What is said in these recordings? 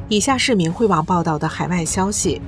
以下是明慧网报道的海外消息，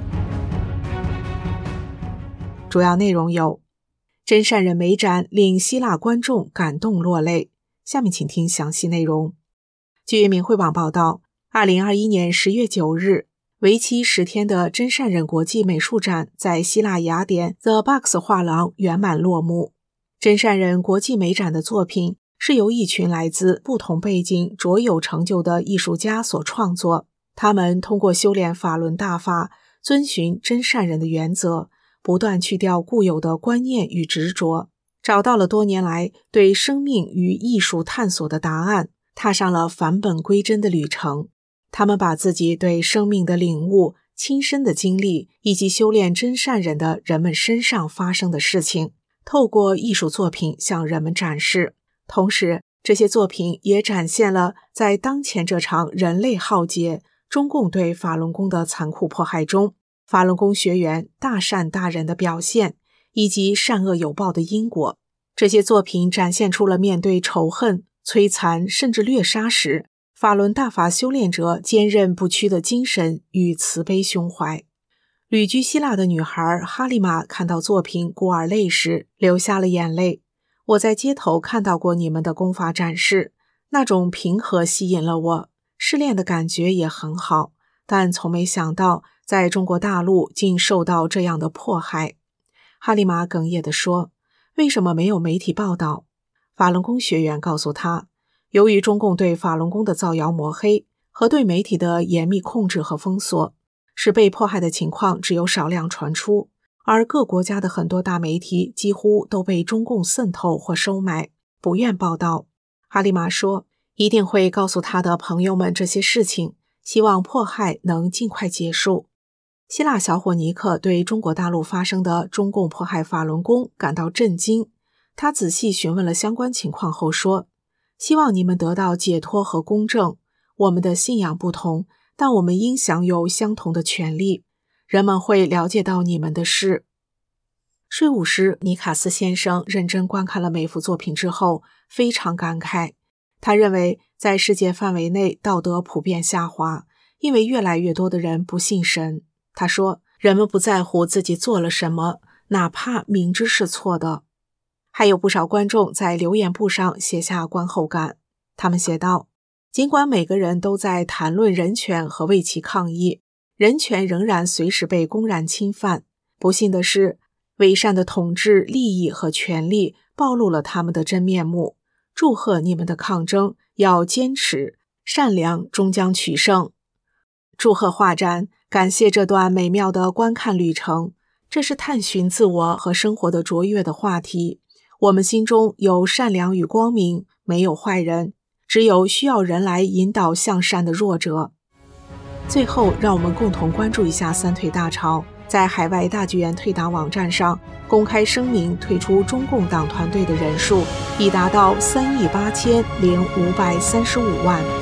主要内容有：真善人美展令希腊观众感动落泪。下面请听详细内容。据明慧网报道，2021年10月9日，为期10天的真善人国际美术展在希腊雅典 The Box 画廊圆满落幕。真善人国际美展的作品是由一群来自不同背景、卓有成就的艺术家所创作。他们通过修炼法轮大法，遵循真善人的原则，不断去掉固有的观念与执着，找到了多年来对生命与艺术探索的答案，踏上了返本归真的旅程。他们把自己对生命的领悟、亲身的经历，以及修炼真善人的人们身上发生的事情，透过艺术作品向人们展示。同时，这些作品也展现了在当前这场人类浩劫、中共对法轮功的残酷迫害中，法轮功学员大善大人的表现，以及善恶有报的因果。这些作品展现出了面对仇恨、摧残甚至掠杀时，法轮大法修炼者坚韧不屈的精神与慈悲胸怀。旅居希腊的女孩哈利玛看到作品孤儿泪时流下了眼泪。我在街头看到过你们的功法展示，那种平和吸引了我，失恋的感觉也很好，但从没想到在中国大陆竟受到这样的迫害。哈利玛哽咽地说，为什么没有媒体报道？法轮功学员告诉他，由于中共对法轮功的造谣抹黑和对媒体的严密控制和封锁，使被迫害的情况只有少量传出，而各国家的很多大媒体几乎都被中共渗透或收买，不愿报道。哈利玛说，一定会告诉他的朋友们这些事情，希望迫害能尽快结束。希腊小伙尼克对中国大陆发生的中共迫害法轮功感到震惊，他仔细询问了相关情况后说，希望你们得到解脱和公正，我们的信仰不同，但我们应享有相同的权利，人们会了解到你们的事。税务师尼卡斯先生认真观看了每幅作品之后，非常感慨。他认为在世界范围内道德普遍下滑，因为越来越多的人不信神。他说，人们不在乎自己做了什么，哪怕明知是错的。还有不少观众在留言簿上写下观后感，他们写道，尽管每个人都在谈论人权和为其抗议，人权仍然随时被公然侵犯。不幸的是，伪善的统治、利益和权力暴露了他们的真面目。祝贺你们的抗争，要坚持，善良终将取胜。祝贺画展，感谢这段美妙的观看旅程。这是探寻自我和生活的卓越的话题。我们心中有善良与光明，没有坏人，只有需要人来引导向善的弱者。最后，让我们共同关注一下三退大潮。在海外大剧院退党网站上公开声明退出中共党团队的人数已达到38535万。